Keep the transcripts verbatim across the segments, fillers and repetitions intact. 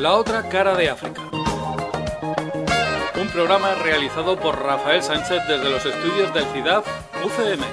La otra cara de África. Un programa realizado por Rafael Sánchez desde los estudios del C I D A F U C M.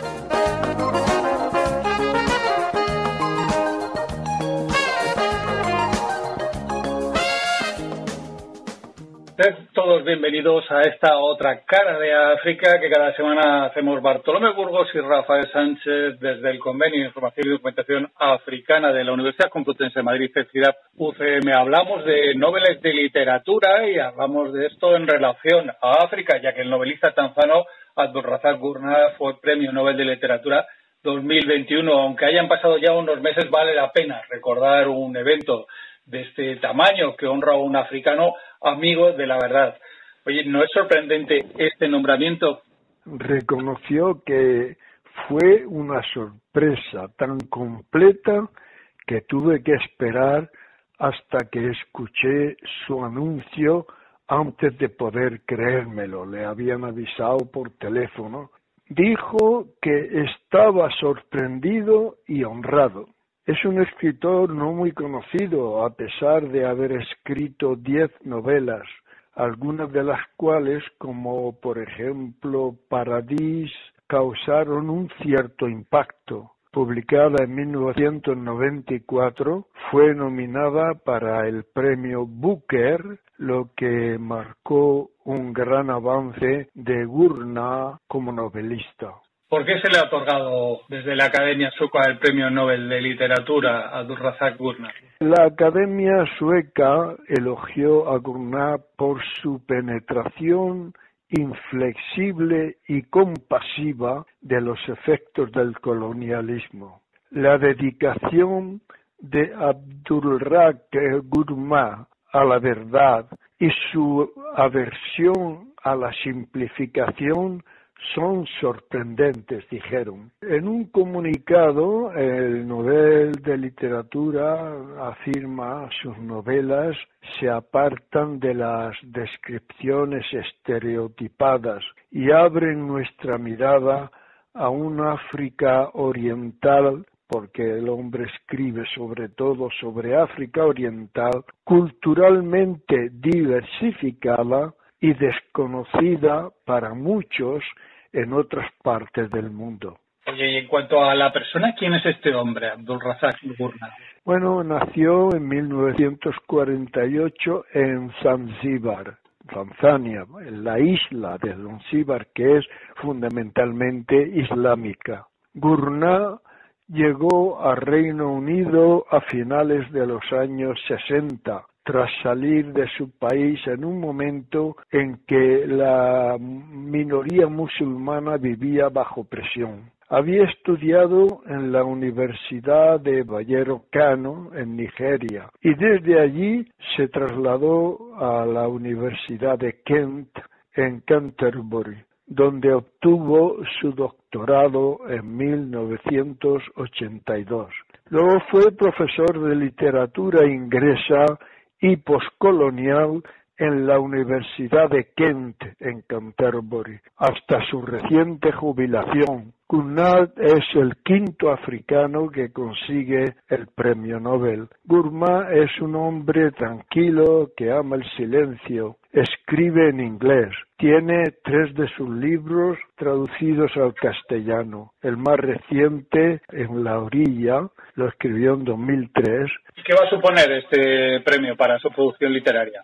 Todos bienvenidos a esta otra cara de África que cada semana hacemos Bartolomé Burgos y Rafael Sánchez desde el Convenio de Información y Documentación Africana de la Universidad Complutense de Madrid, C I D A F U C M. Hablamos de noveles de literatura y hablamos de esto en relación a África, ya que el novelista tanzano Abdulrazak Gurnah fue Premio Nobel de Literatura dos mil veintiuno. Aunque hayan pasado ya unos meses, vale la pena recordar un evento de este tamaño que honra a un africano amigo de la verdad. Oye, ¿no es sorprendente este nombramiento? Reconoció que fue una sorpresa tan completa que tuve que esperar hasta que escuché su anuncio antes de poder creérmelo. Le habían avisado por teléfono. Dijo que estaba sorprendido y honrado. Es un escritor no muy conocido, a pesar de haber escrito diez novelas, algunas de las cuales, como por ejemplo Paradis, causaron un cierto impacto. Publicada en mil novecientos noventa y cuatro, fue nominada para el premio Booker, lo que marcó un gran avance de Gurnah como novelista. ¿Por qué se le ha otorgado desde la Academia Sueca el Premio Nobel de Literatura a Abdulrazak Gurnah? La Academia Sueca elogió a Gurnah por su penetración inflexible y compasiva de los efectos del colonialismo. La dedicación de Abdulrazak Gurnah a la verdad y su aversión a la simplificación son sorprendentes, dijeron. En un comunicado, el Nobel de Literatura afirma sus novelas se apartan de las descripciones estereotipadas y abren nuestra mirada a un África oriental, porque el hombre escribe sobre todo sobre África oriental, culturalmente diversificada y desconocida para muchos en otras partes del mundo. Oye, y en cuanto a la persona, ¿quién es este hombre, Abdulrazak Gurnah? Bueno, nació en mil novecientos cuarenta y ocho en Zanzíbar, Tanzania, en la isla de Zanzíbar, que es fundamentalmente islámica. Gurnah llegó a Reino Unido a finales de los años sesenta, tras salir de su país en un momento en que la minoría musulmana vivía bajo presión. Había estudiado en la Universidad de Bayero Kano, en Nigeria, y desde allí se trasladó a la Universidad de Kent, en Canterbury, donde obtuvo su doctorado en mil novecientos ochenta y dos. Luego fue profesor de literatura inglesa y poscolonial en la Universidad de Kent, en Canterbury, hasta su reciente jubilación. Gurnah es el quinto africano que consigue el premio Nobel. Gurnah es un hombre tranquilo que ama el silencio. Escribe en inglés. Tiene tres de sus libros traducidos al castellano. El más reciente, En la orilla, lo escribió en dos mil tres. ¿Y qué va a suponer este premio para su producción literaria?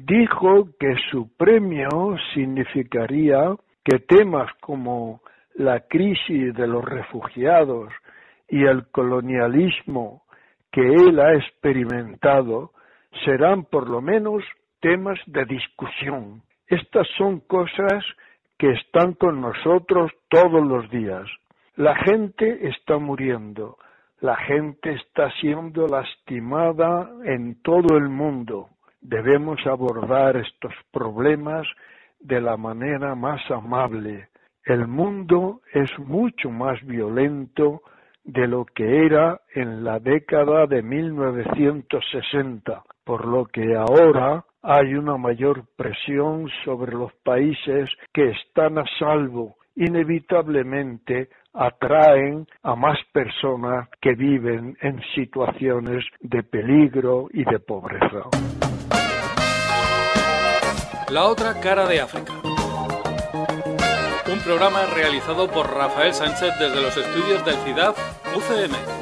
Dijo que su premio significaría que temas como la crisis de los refugiados y el colonialismo que él ha experimentado serán por lo menos temas de discusión. Estas son cosas que están con nosotros todos los días. La gente está muriendo, la gente está siendo lastimada en todo el mundo. Debemos abordar estos problemas de la manera más amable. El mundo es mucho más violento de lo que era en la década de mil novecientos sesenta, por lo que ahora hay una mayor presión sobre los países que están a salvo. Inevitablemente atraen a más personas que viven en situaciones de peligro y de pobreza. La otra cara de África. Un programa realizado por Rafael Sánchez desde los estudios del C I D A F U C M.